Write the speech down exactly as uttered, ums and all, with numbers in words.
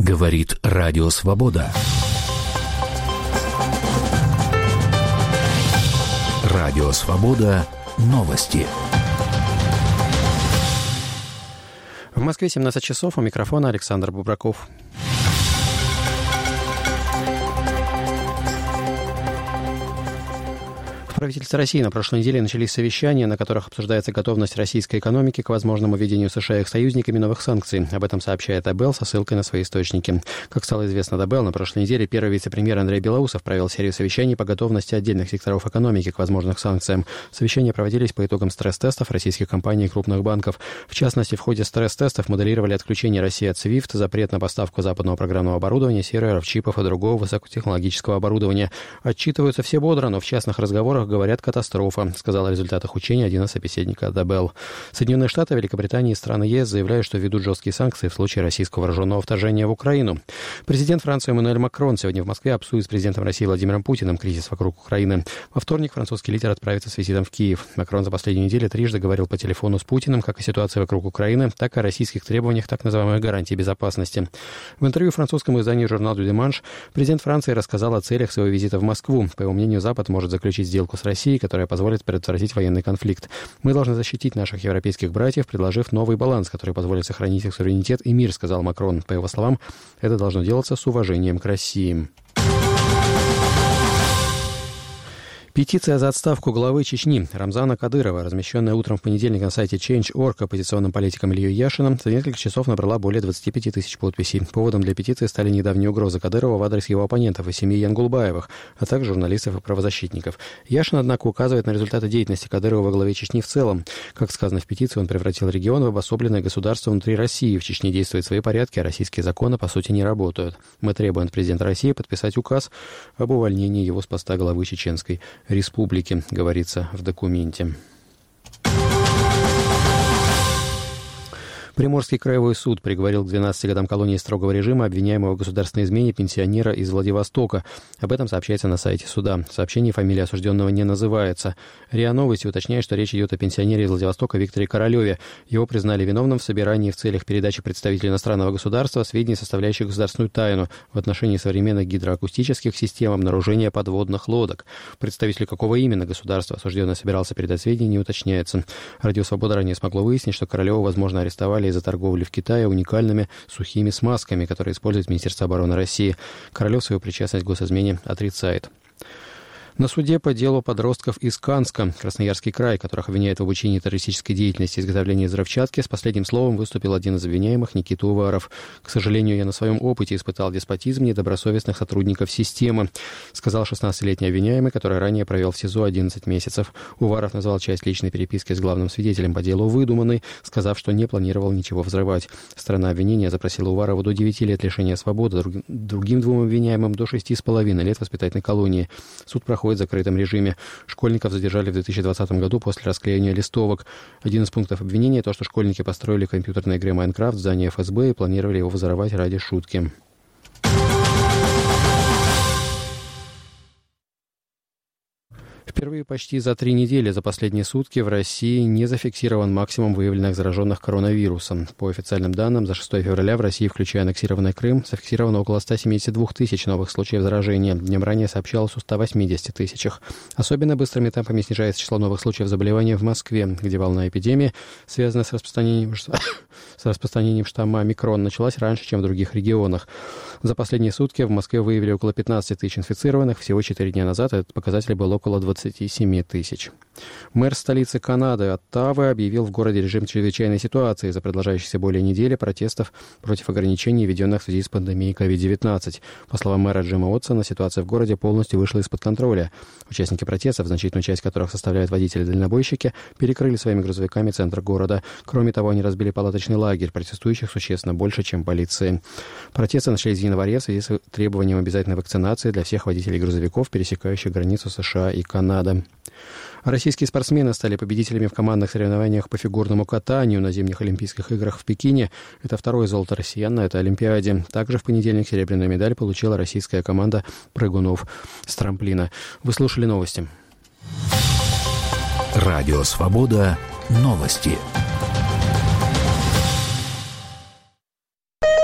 Говорит Радио Свобода. Радио Свобода. Новости. В Москве семнадцать часов. У микрофона Александр Бубраков. В правительстве России на прошлой неделе начались совещания, на которых обсуждается готовность российской экономики к возможному введению США и их союзниками новых санкций. Об этом сообщает АБЭЛ со ссылкой на свои источники. Как стало известно АБЭЛ, на прошлой неделе первый вице-премьер Андрей Белоусов провел серию совещаний по готовности отдельных секторов экономики к возможным санкциям. Совещания проводились по итогам стресс-тестов российских компаний и крупных банков. В частности, в ходе стресс-тестов моделировали отключение России от свифт, запрет на поставку западного программного оборудования, серверов, чипов и другого высокотехнологического оборудования. Отчитываются все бодро, но в частных разговорах говорят «катастрофа», сказал о результатах учения один из собеседников АБЭЛ. Соединенные Штаты, Великобритания и страны ЕС заявляют, что введут жесткие санкции в случае российского вооруженного вторжения в Украину. Президент Франции Эммануэль Макрон сегодня в Москве обсудит с президентом России Владимиром Путиным кризис вокруг Украины. Во вторник французский лидер отправится с визитом в Киев. Макрон за последнюю неделю трижды говорил по телефону с Путиным как о ситуации вокруг Украины, так и о российских требованиях так называемой гарантии безопасности. В интервью французскому изданию журнал «Дю Диманш» президент Франции рассказал о целях своего визита в Москву. По его мнению, Запад может заключить сделку с Россией, которая позволит предотвратить военный конфликт. Мы должны защитить наших европейских братьев, предложив новый баланс, который позволит сохранить их суверенитет и мир, сказал Макрон. По его словам, это должно делаться с уважением к России. Петиция за отставку главы Чечни Рамзана Кадырова, размещенная утром в понедельник на сайте Change точка орг оппозиционным политиком Ильей Яшиным, за несколько часов набрала более двадцати пяти тысяч подписей. Поводом для петиции стали недавние угрозы Кадырова в адрес его оппонентов и семьи Янгулбаевых, а также журналистов и правозащитников. Яшин, однако, указывает на результаты деятельности Кадырова во главе Чечни в целом. Как сказано в петиции, он превратил регион в обособленное государство внутри России. В Чечне действуют свои порядки, а российские законы, по сути, не работают. Мы требуем от президента России подписать указ об увольнении его с поста главы Чеченской Республики, говорится в документе. Приморский краевой суд приговорил к двенадцати годам колонии строгого режима обвиняемого в государственной измене пенсионера из Владивостока. Об этом сообщается на сайте суда. В сообщении фамилия осужденного не называется. РИА Новости уточняет, что речь идет о пенсионере из Владивостока Викторе Королеве. Его признали виновным в собирании в целях передачи представителей иностранного государства сведений, составляющих государственную тайну в отношении современных гидроакустических систем обнаружения подводных лодок. Представителю какого именно государства осужденный собирался передать сведения, не уточняется. Радио «Свобода» ранее смогло выяснить, что Королеву, возможно, арестовали из-за торговли в Китае уникальными сухими смазками, которые использует Министерство обороны России. Королев свою причастность к госизмене отрицает. На суде по делу подростков из Канска, Красноярский край, которых обвиняют в обучении террористической деятельности и изготовлении взрывчатки, с последним словом выступил один из обвиняемых, Никита Уваров. «К сожалению, я на своем опыте испытал деспотизм недобросовестных сотрудников системы», сказал шестнадцатилетний обвиняемый, который ранее провел в СИЗО одиннадцать месяцев. Уваров назвал часть личной переписки с главным свидетелем по делу выдуманной, сказав, что не планировал ничего взрывать. Сторона обвинения запросила Уварова до девяти лет лишения свободы, другим двум обвиняемым до шести с половиной лет воспитательной колонии. Суд проходит в закрытом режиме. Школьников задержали в две тысячи двадцатом году после расклеения листовок. Один из пунктов обвинения – то, что школьники построили в компьютерной игре «Майнкрафт» в здании эф эс бэ и планировали его взорвать ради шутки. Впервые почти за три недели за последние сутки в России не зафиксирован максимум выявленных зараженных коронавирусом. По официальным данным, за шестое февраля в России, включая аннексированный Крым, зафиксировано около ста семидесяти двух тысяч новых случаев заражения. Днем ранее сообщалось о ста восьмидесяти тысячах. Особенно быстрыми темпами снижается число новых случаев заболевания в Москве, где волна эпидемии, связанная с распространением, с распространением штамма омикрон, началась раньше, чем в других регионах. За последние сутки в Москве выявили около пятнадцати тысяч инфицированных. Всего четыре дня назад этот показатель был около двадцати семи тысяч. Мэр столицы Канады Оттавы объявил в городе режим чрезвычайной ситуации из-за продолжающихся более недели протестов против ограничений, введенных в связи с пандемией ковид девятнадцать. По словам мэра Джима Уотсона, ситуация в городе полностью вышла из-под контроля. Участники протестов, значительную часть которых составляют водители-дальнобойщики, перекрыли своими грузовиками центр города. Кроме того, они разбили палаточный лагерь. Протестующих существенно больше, чем полиции. Протесты начались в январе в связи с требованием обязательной вакцинации для всех водителей грузовиков, пересекающих границу США и Канады. Российские спортсмены стали победителями в командных соревнованиях по фигурному катанию на зимних Олимпийских играх в Пекине. Это второе золото россиян на этой Олимпиаде. Также в понедельник серебряную медаль получила российская команда прыгунов с трамплина. Вы слушали новости. Радио «Свобода». Новости.